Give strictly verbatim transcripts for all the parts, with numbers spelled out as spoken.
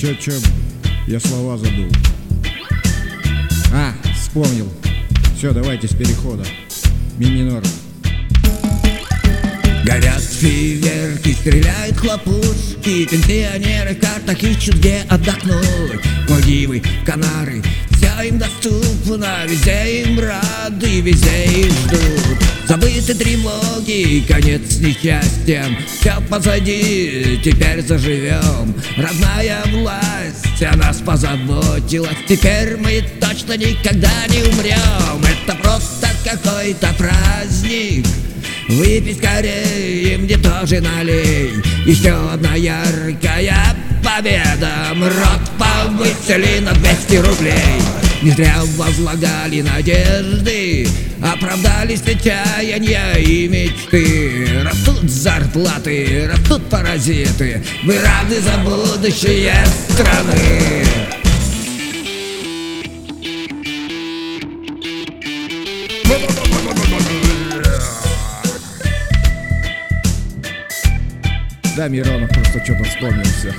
Чё, чё, я слова забыл. А, вспомнил. Все, давайте с перехода. Ми минор. Горят фейерверки, стреляют хлопушки, пенсионеры в картах ищут, где отдохнуть. Мальдивы, Канары, все им доступно, везде им рады, везде их ждут. Забыты тревоги, конец несчастьям, все позади, теперь заживем. Родная власть о нас позаботилась, теперь мы точно никогда не умрем. Это просто какой-то праздник, выпей скорее, мне тоже налей. Еще одна яркая победа, МРОТ повысили на двести рублей. Не зря возлагали надежды, оправдались отчаяния и мечты. Растут зарплаты, растут паразиты, вы рады за будущее страны. Да, Миронов просто что-то вспомнил все.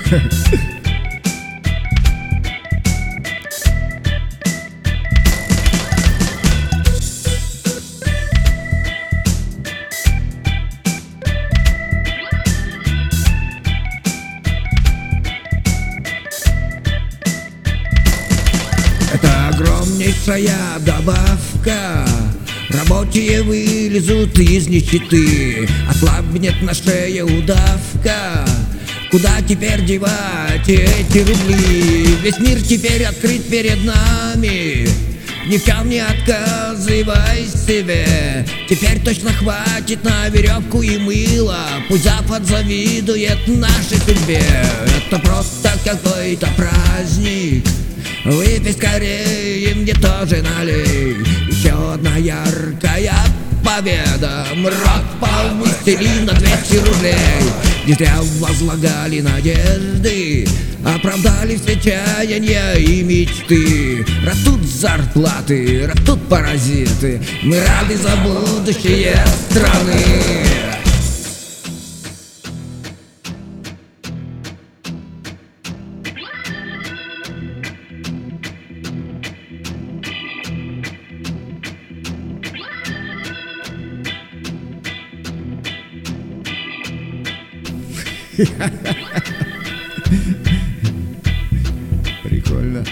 Это огромнейшая добавка, рабочие вылезут из нищеты, ослабнет на шее удавка. Куда теперь девать эти рубли? Весь мир теперь открыт перед нами, ни в чем не отказывай себе. Теперь точно хватит на веревку и мыло, пусть Запад завидует нашей судьбе. Это просто какой-то праздник, выпей скорее, мне тоже налей. Еще одна яркая победа, МРОТ повысили на двести рублей. Не зря возлагали надежды, оправдались отчаяния и мечты. Растут зарплаты, растут паразиты, мы рады за будущее страны. Прикольно.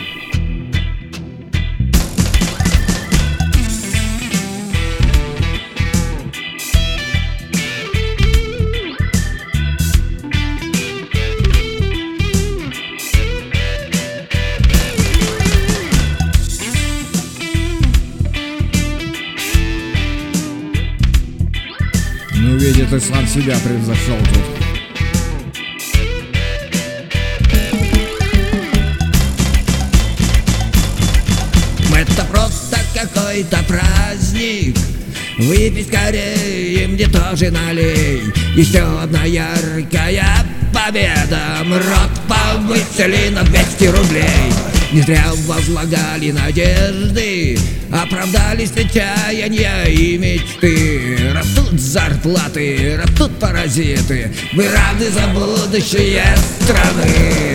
Ну, видишь, ты сам себя превзошел тут. Это просто какой-то праздник, выпей скорее, мне тоже налей. Еще одна яркая победа, МРОТ повысили на двести рублей. Не зря возлагали надежды, оправдались отчаяния и мечты. Растут зарплаты, растут паразиты, вы рады за будущее страны.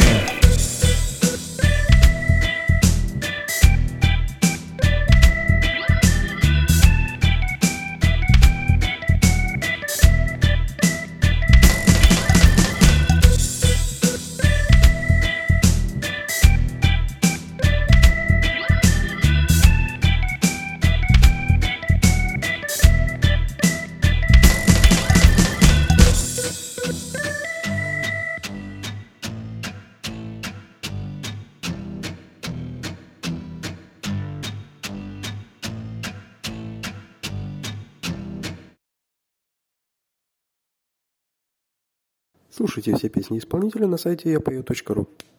Слушайте все песни исполнителя на сайте я пою точка ру.